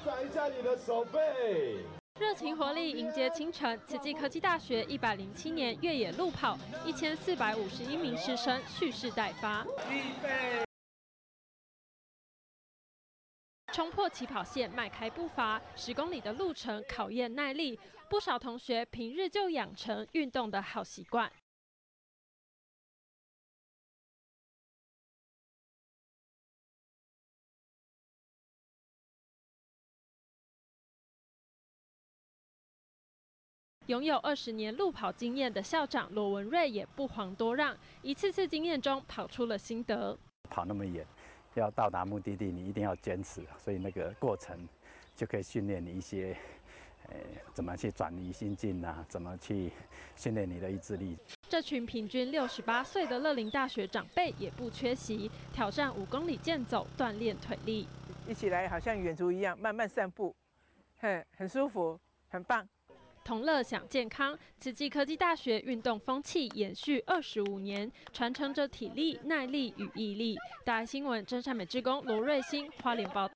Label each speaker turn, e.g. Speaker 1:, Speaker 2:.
Speaker 1: 展一下你的手背。
Speaker 2: 热情活力迎接清晨，慈济科技大学107年越野路跑，1451名师生蓄势待发。预备。冲破起跑线，迈开步伐，10公里的路程考验耐力。不少同学平日就养成运动的好习惯。拥有20年路跑经验的校长罗文瑞也不遑多让，一次次经验中跑出了心得。
Speaker 3: 跑那么远，要到达目的地，你一定要坚持，所以那个过程就可以训练你一些，怎么去转移心境啊，怎么去训练你的意志力。
Speaker 2: 这群平均68岁的乐龄大学长辈也不缺席，挑战5公里健走，锻炼腿力。
Speaker 4: 一起来好像远足一样，慢慢散步，很舒服，很棒。
Speaker 2: 同乐享健康，慈济科技大学运动风气延续25年，传承着体力、耐力与毅力。大爱新闻真善美志工罗瑞兴花莲报道。